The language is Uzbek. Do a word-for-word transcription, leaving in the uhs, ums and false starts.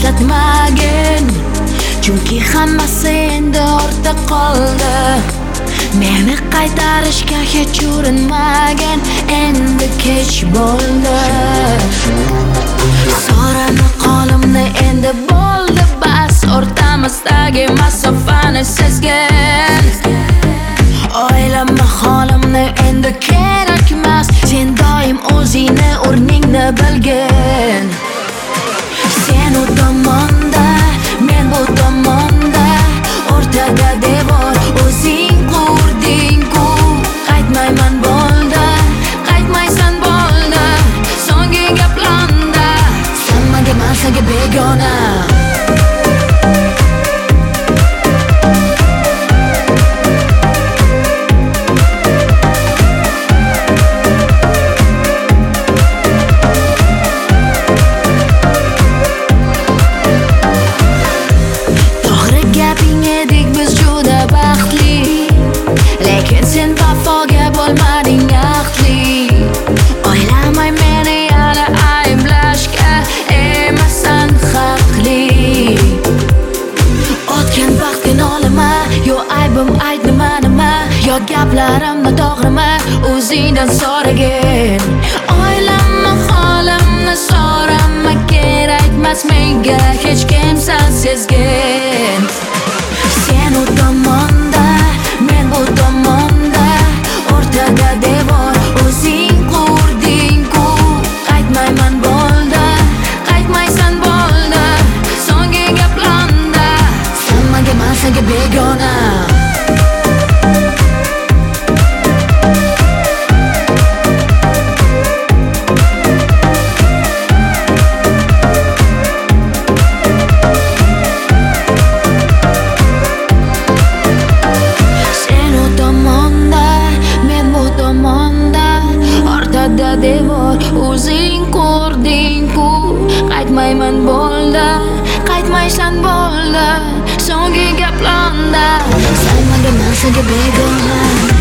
eslatmagin, chunki hammasi endi ortda qoldi. Meni qaytarishga hech urinmagin, endi kech bo'ldi. So'rama qolimni, endi bo'ldi bas, o'rtamizdagi masofani sezgin. O'ylama holimni, endi kerakmas, sen doim o'zingni o'rningni bilgin. Sen u tomonda, men bu tomonda, o'rtada devor, o'zing qurding-ku. Qaytmayman bo'ldi, qaytmaysan bo'ldi, so'nggi gaplanda. Senga men senga begona. Sen vafoga bo'lmading aqli. O'ylamay meni yana ayblashga, emasan haqli. O'tgan vaqtni olma, yo aybim ayt nima nima, yo gaplarimni to'g'rimi, o'zingdan so'ragin. O'ylama holimni, so'rama, kerakmas menga hech kimsan sezgin. Sen u tomonda, men bu tomonda, o'rtada devor, o'zing qurding-ku. Qaytmayman bo'ldi, qaytmaysan bo'ldi, so'nggi gaplanda. Senga men senga begona. Devor, o'zing qurding-ku. Qaytmayman bo'ldi, qaytmaysan bo'ldi, so'nggi gaplanda. Sen menga men senga begona.